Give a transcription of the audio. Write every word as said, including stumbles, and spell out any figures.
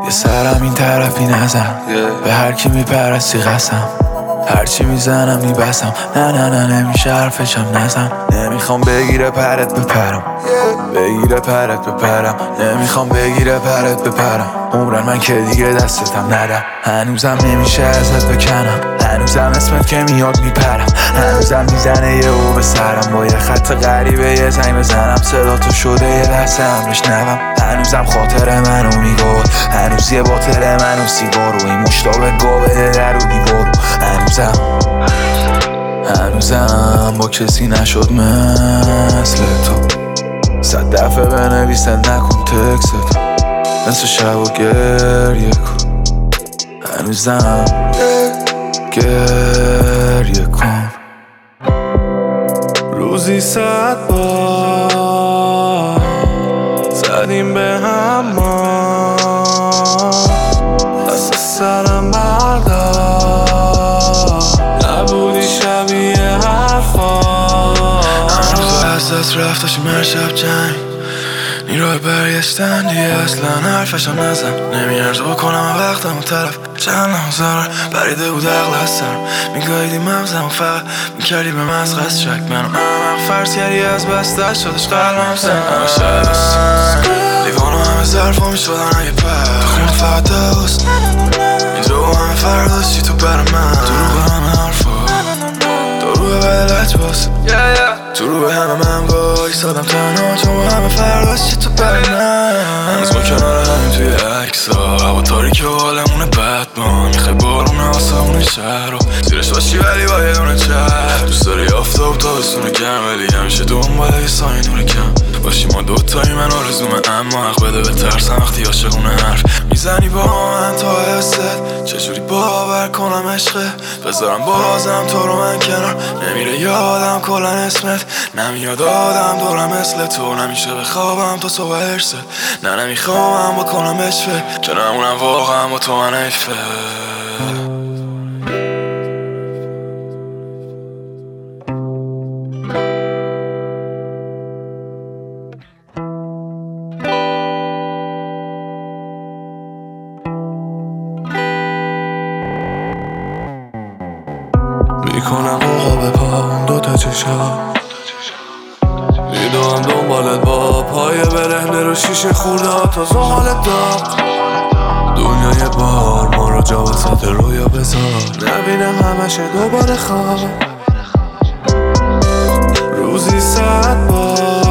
یه سرم این طرفی نزن به هر کی میپرستی قسم هرچی میزنم میبسم نه نه نه نمیشه حرفشم نزن نمیخوام بگیره پرت بپرم بگیره پرت بپرم نمیخوام بگیره پرت بپرم عمرن من که دیگه دستتم ندم هنوزم نمیشه ازت بکنم هنوزم اسمت که میاد میپرم هنوزم میزنه یه او به سرم با یه خط غریبه یه زنگ بزنم صدا تو شده یه لحظه هم بشنوم هنوزم خاطر منو میگفت هنوز یه باطل منو سیگارو این مشتاق گابه در و دیوارو هنوزم هنوزم با کسی نشد مثل تو صد دفعه بنویسه نکن تکست نصف شب و گریه کن هنوزم گریه کن روزی صد بار زدیم به هم ما دست سرم بردار نبودی شبیه حرفا هنوز از دست رفت داشتیم هر شب جنگ نیروی برگشتن دیگه اصلا حرفشم نزن نمیارزه بکنم وقتم و طرف چند لحظه بریده بود عقل از سرم میگاهیدی مغزم و فقط میکردی به مزغز شک منو احمق فرض کردی از بسته شدش قلبم سن همه شب لیوانو همه ظرفا میشدن اگه پر تو خون فقط دوست اینجا با همه فرداشتی تو بر من تو رو به همه حرفا تو رو به بدلت باست تو رو به همه من وای سادم تنها چون با همه فرداشتی تو بر من هنوز ما کنار همین توی عکسا هوا تاریکی و حالمونه بد ما میخوای بارونه آسمون شهر رو زیرش باشی ولی با یه دونه چهر دوست داری آفتاب تابستون گرم ولی همیشه دنباله یه سایه نور کم باشی ما دوتایی من آرزومه اما حق بده به ترسم وقتی عاشقونه حرف میزنی با من تا حست چجوری باور کنم عشقه بذارم بازم تو رو من کنار نمیره یادم کلن اسمت نمیاد آدم دورم مثل تو نمیشه بخوابم تا صبح ارست نه نمیخوام بکنم اشفه که نمونم واقعا با تو من ایفه میکنم آقا به پام دوتا چشا میدوام دنبالت با پای برهنه رو شیشه خورده ها تا زغالت داغ دنیا یه بار ما رو جا وسط رویا بذار نبینم همشه دوباره خواب روزی صد بار